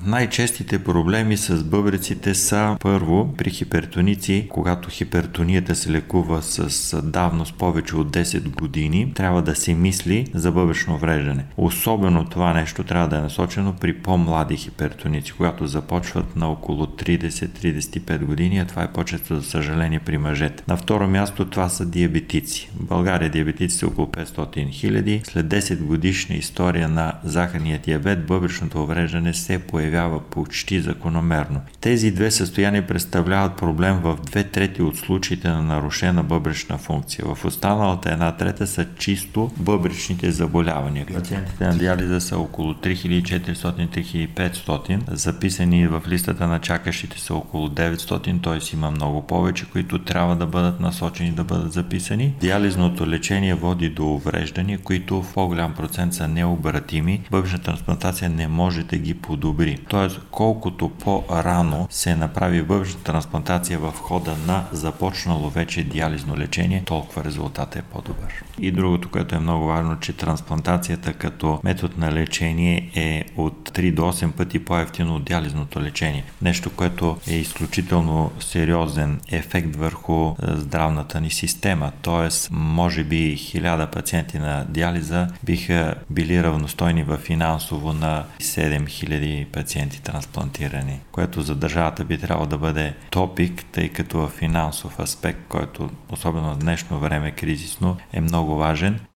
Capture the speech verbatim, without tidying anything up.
Най-честите проблеми с бъбреците са първо при хипертоници, когато хипертонията се лекува с давност повече от десет години, трябва да се мисли за бъбречно увреждане. Особено това нещо трябва да е насочено при по-млади хипертоници, когато започват на около тридесет до тридесет и пет години, а това е по-често, за съжаление, при мъжете. На второ място това са диабетици. В България диабетици са около петстотин хиляди. След десет годишна история на захарния диабет, бъбречното увреждане се появява почти закономерно. Тези две състояния представляват проблем в две трети от случаите на нарушена бъбречна функция. В останалата една трета са чисто бъбречните заболявания. Пациентите на диализа са около три хиляди и четиристотин до три хиляди и петстотин. Записани в листата на чакащите са около деветстотин, т.е. има много повече, които трябва да бъдат насочени да бъдат записани. Диализното лечение води до увреждания, които в по-голям процент са необратими. Бъбречна трансплантация не може да ги подобри. Т.е. колкото по-рано се направи бъбречна трансплантация в хода на започнало вече диализно лечение, толкова резултатът е по-добър. И другото, което е много важно, че трансплантацията като метод на лечение е от три до осем пъти по-евтино от диализното лечение. Нещо, което е изключително сериозен ефект върху здравната ни система. Тоест, може би хиляда пациенти на диализа биха били равностойни във финансово на седем хиляди пациенти трансплантирани, което за държавата би трябвало да бъде топик, тъй като в финансов аспект, който особено в днешно време кризисно, е много важен.